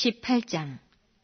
18장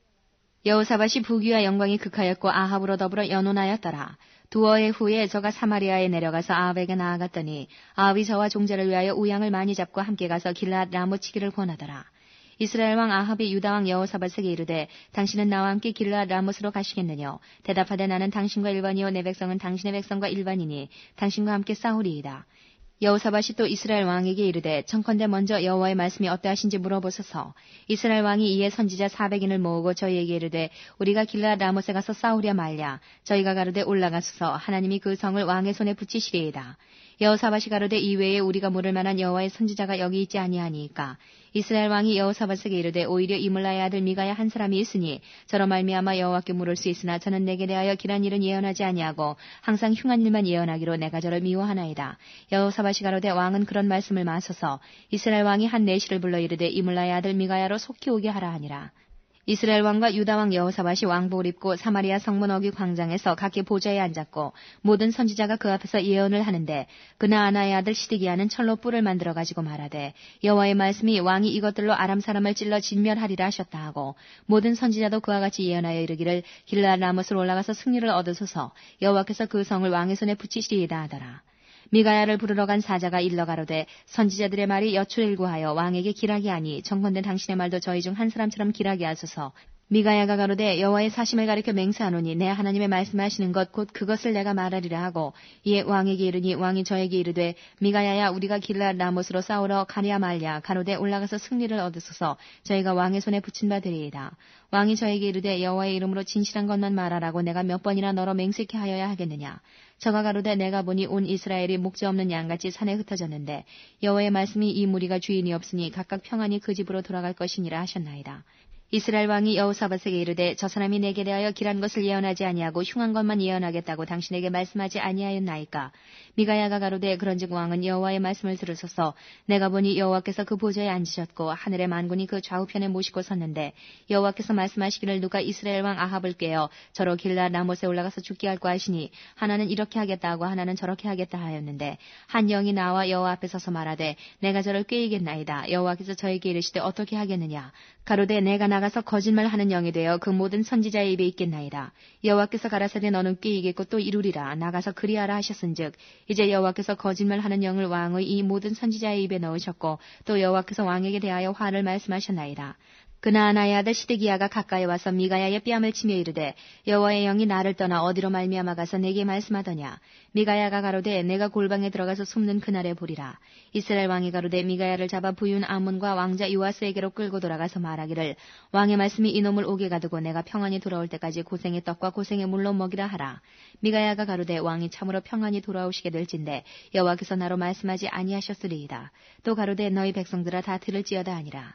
여호사밧이 부귀와 영광이 극하였고 아합으로 더불어 연혼하였더라. 두어해 후에 저가 사마리아에 내려가서 아합에게 나아갔더니 아합이 저와 종자를 위하여 우양을 많이 잡고 함께 가서 길앗 라못 치기를 권하더라. 이스라엘 왕 아합이 유다 왕 여호사밧에게 이르되 당신은 나와 함께 길앗 라못으로 가시겠느냐. 대답하되 나는 당신과 일반이요 내 백성은 당신의 백성과 일반이니 당신과 함께 싸우리이다. 여호사밧이 또 이스라엘 왕에게 이르되 청컨대 먼저 여호와의 말씀이 어떠하신지 물어보소서. 이스라엘 왕이 이에 선지자 400인을 모으고 저희에게 이르되 우리가 길앗 라못에 가서 싸우랴 말랴. 저희가 가로되 올라가소서 하나님이 그 성을 왕의 손에 붙이시리이다. 여호사밧이 가로되 이외에 우리가 물을 만한 여호와의 선지자가 여기 있지 아니하니이까. 이스라엘 왕이 여호사밧에게 이르되 오히려 이물라의 아들 미가야 한 사람이 있으니 저로 말미암아 여호와께 물을 수 있으나 저는 내게 대하여 길한 일은 예언하지 아니하고 항상 흉한 일만 예언하기로 내가 저를 미워하나이다. 여호사밧이 가로되 왕은 그런 말씀을 마소서. 이스라엘 왕이 한 내시를 불러 이르되 이물라의 아들 미가야로 속히 오게 하라 하니라. 이스라엘 왕과 유다 왕 여호사밧이 왕복을 입고 사마리아 성문 어귀 광장에서 각기 보좌에 앉았고 모든 선지자가 그 앞에서 예언을 하는데 그나아나의 아들 시드기야는 철로 뿔을 만들어 가지고 말하되 여호와의 말씀이 왕이 이것들로 아람 사람을 찔러 진멸하리라 하셨다 하고 모든 선지자도 그와 같이 예언하여 이르기를 길앗 라못으로 올라가서 승리를 얻으소서. 여호와께서 그 성을 왕의 손에 붙이시리이다 하더라. 미가야를 부르러 간 사자가 일러 가로되 선지자들의 말이 여출일구하여 왕에게 길하게 하니 청컨대 당신의 말도 저희 중 한 사람처럼 길하게 하소서. 미가야가 가로되 여호와의 사심을 가리켜 맹세하노니 내 하나님의 말씀하시는 것 곧 그것을 내가 말하리라 하고 이에 왕에게 이르니 왕이 저에게 이르되 미가야야 우리가 길앗 라못으로 싸우러 가랴 말랴. 가로되 올라가서 승리를 얻으소서. 저희가 왕의 손에 붙인 바 되리이다. 왕이 저에게 이르되 여호와의 이름으로 진실한 것만 말하라고 내가 몇 번이나 너로 맹세케 하여야 하겠느냐. 저가 가로되 내가 보니 온 이스라엘이 목자없는 양같이 산에 흩어졌는데 여호와의 말씀이 이 무리가 주인이 없으니 각각 평안히 그 집으로 돌아갈 것이니라 하셨나이다. 이스라엘 왕이 여호사밧에게 이르되 저 사람이 내게 대하여 길한 것을 예언하지 아니하고 흉한 것만 예언하겠다고 당신에게 말씀하지 아니하였나이까. 미가야가 가로되 그런즉 왕은 여호와의 말씀을 들으소서. 내가 보니 여호와께서 그 보좌에 앉으셨고 하늘의 만군이 그 좌우편에 모시고 섰는데 여호와께서 말씀하시기를 누가 이스라엘 왕 아합을 꾀어 저로 길앗 라못에 올라가서 죽게 할까 하시니 하나는 이렇게 하겠다 하고 하나는 저렇게 하겠다 하였는데 한 영이 나와 여호와 앞에 서서 말하되 내가 저를 꾀이겠나이다. 여호와께서 저에게 이르시되 어떻게 하겠느냐. 가로되 내가 나가서 거짓말하는 영이 되어 그 모든 선지자의 입에 있겠나이다. 여호와께서 가라사대 너는 꾀이겠고 또 이루리라. 나가서 그리하라 하셨은즉 이제 여호와께서 거짓말하는 영을 왕의 이 모든 선지자의 입에 넣으셨고 또 여호와께서 왕에게 대하여 화를 말씀하셨나이다. 그나아나의 아들 시드기야가 가까이 와서 미가야의 뺨을 치며 이르되 여호와의 영이 나를 떠나 어디로 말미암아 가서 내게 말씀하더냐. 미가야가 가로되 내가 골방에 들어가서 숨는 그날에 보리라. 이스라엘 왕이 가로되 미가야를 잡아 부윤 아몬과 왕자 요아스에게로 끌고 돌아가서 말하기를 왕의 말씀이 이놈을 옥에 가두고 내가 평안히 돌아올 때까지 고생의 떡과 고생의 물로 먹이라 하라. 미가야가 가로되 왕이 참으로 평안히 돌아오시게 될진데 여호와께서 나로 말씀하지 아니하셨으리이다. 또 가로되 너희 백성들아 다 들을지어다 하니라.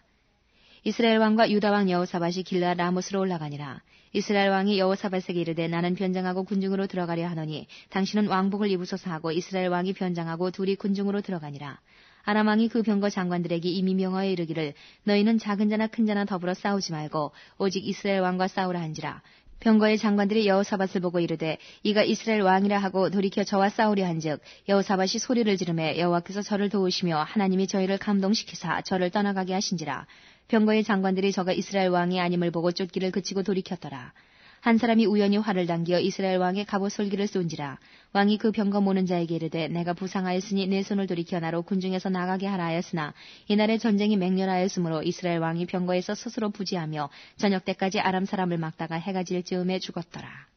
이스라엘 왕과 유다 왕 여호사밧이 길앗 라못으로 올라가니라. 이스라엘 왕이 여호사밧에게 이르되 나는 변장하고 군중으로 들어가려 하노니 당신은 왕복을 입으소서 하고 이스라엘 왕이 변장하고 둘이 군중으로 들어가니라. 아람 왕이 그 병거 장관들에게 이미 명하여 이르기를 너희는 작은 자나 큰 자나 더불어 싸우지 말고 오직 이스라엘 왕과 싸우라 한지라. 병거의 장관들이 여호사밧을 보고 이르되 이가 이스라엘 왕이라 하고 돌이켜 저와 싸우려 한즉 여호사밧이 소리를 지르매 여호와께서 저를 도우시며 하나님이 저희를 감동시키사 저를 떠나가게 하신지라. 병거의 장관들이 저가 이스라엘 왕이 아님을 보고 쫓기를 그치고 돌이켰더라. 한 사람이 우연히 활을 당겨 이스라엘 왕의 갑옷 솔기를 쏜지라. 왕이 그 병거 모는 자에게 이르되 내가 부상하였으니 내 손을 돌이켜 나로 군중에서 나가게 하라 하였으나 이날에 전쟁이 맹렬하였으므로 이스라엘 왕이 병거에서 스스로 부지하며 저녁 때까지 아람 사람을 막다가 해가 질 즈음에 죽었더라.